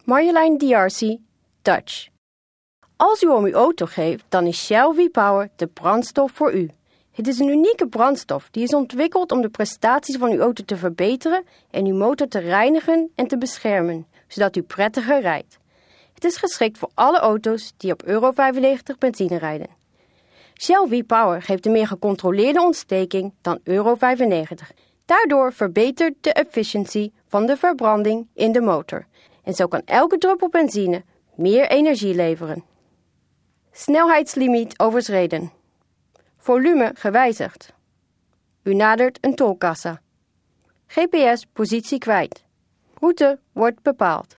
Marjolein D'Arcy, Dutch. Als u om uw auto geeft, dan is Shell V-Power de brandstof voor u. Het is een unieke brandstof die is ontwikkeld om de prestaties van uw auto te verbeteren en uw motor te reinigen en te beschermen, zodat u prettiger rijdt. Het is geschikt voor alle auto's die op Euro 95 benzine rijden. Shell V-Power geeft een meer gecontroleerde ontsteking dan Euro 95. Daardoor verbetert de efficiëntie van de verbranding in de motor. En zo kan elke druppel benzine meer energie leveren. Snelheidslimiet overschreden. Volume gewijzigd. U nadert een tolkassa. GPS positie kwijt. Route wordt bepaald.